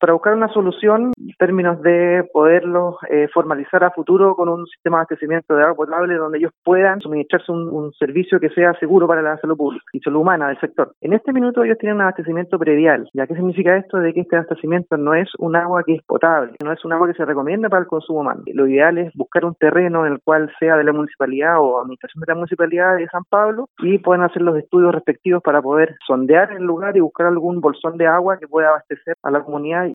para buscar una solución en términos de poderlos formalizar a futuro con un sistema de abastecimiento de agua potable donde ellos puedan suministrarse un servicio que sea seguro para la salud pública y salud humana del sector. En este minuto ellos tienen un abastecimiento predial. ¿Ya qué significa esto? De que este abastecimiento no es un agua que es potable, no es un agua que se recomienda para el consumo humano. Lo ideal es buscar un terreno en el cual sea de la municipalidad o administración de la municipalidad de San Pablo y pueden hacer los estudios respectivos para poder sondear el lugar y buscar algún bolsón de agua que pueda abastecer a la comunidad